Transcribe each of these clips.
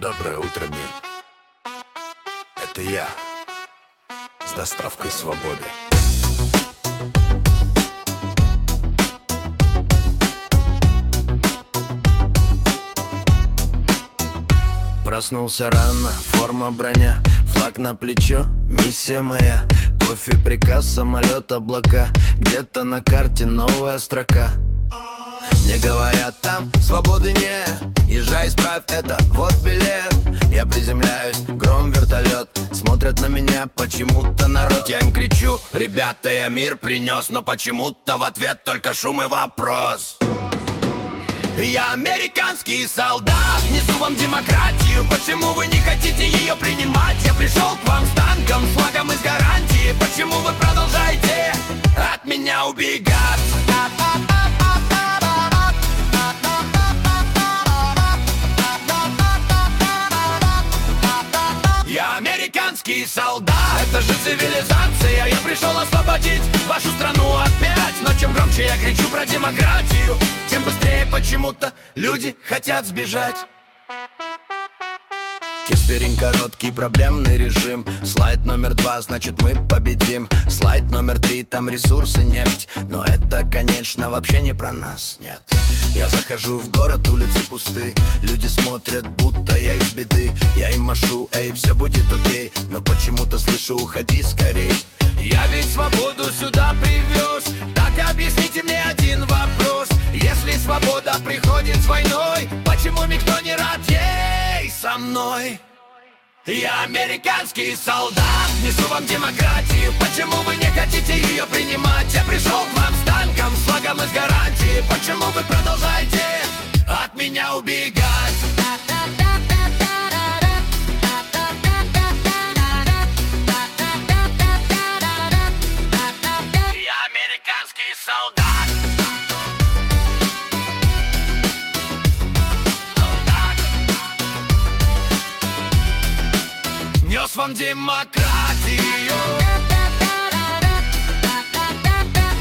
Доброе утро, мир. Это я с доставкой свободы. Проснулся рано, форма броня, флаг на плечо, миссия моя. Кофе, приказ, самолет, облака, где-то на карте новая строка. Мне говорят, там свободы нет, езжай, исправь это, вот билет. Я приземляюсь, гром, вертолет, смотрят на меня почему-то народ. Я им кричу: ребята, я мир принес, но почему-то в ответ только шум и вопрос. Я американский солдат, несу вам демократию. Почему вы не хотите ее принимать? Я пришел к вам с танком, с флагом из гарантии. Почему вы продолжаете от меня убегать? Я американский солдат, это же цивилизация. Я пришел освободить вашу страну опять. Но чем громче я кричу про демократию, тем быстрее почему-то люди хотят сбежать. Кесперин короткий, проблемный режим. Слайд номер 2, значит мы победим. Слайд номер 3, там ресурсы, нефть. Но это, конечно, вообще не про нас, нет. Я захожу в город, улицы пусты. Люди смотрят, будто я из беды. Я им машу, эй, все будет окей. Но почему-то слышу: уходи скорей. Я ведь свободу сюда привез. Так объясните мне один вопрос: если свобода приходит с войной, почему никто не рад ей со мной? Я американский солдат, несу вам демократию. Почему вы не хотите ее принимать? Я пришел к вам с танком, с флагом из гарантии. Почему вы продолжаете от меня убегать? Я американский солдат. Нес вам демократию.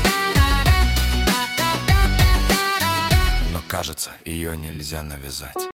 Но кажется, ее нельзя навязать.